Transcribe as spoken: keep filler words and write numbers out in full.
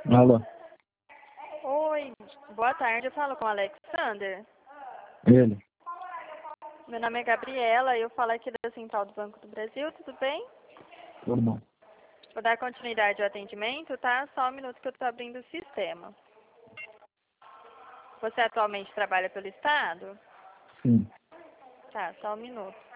Alô, Oi, boa tarde. Eu falo com o Alexander. ele. Meu nome é Gabriela e eu falo aqui da Central do Banco do Brasil. Tudo bem? Tudo bom. Vou dar continuidade ao atendimento, tá? Só um minuto que eu estou abrindo o sistema. Você atualmente trabalha pelo Estado? Sim. Tá, só um minuto.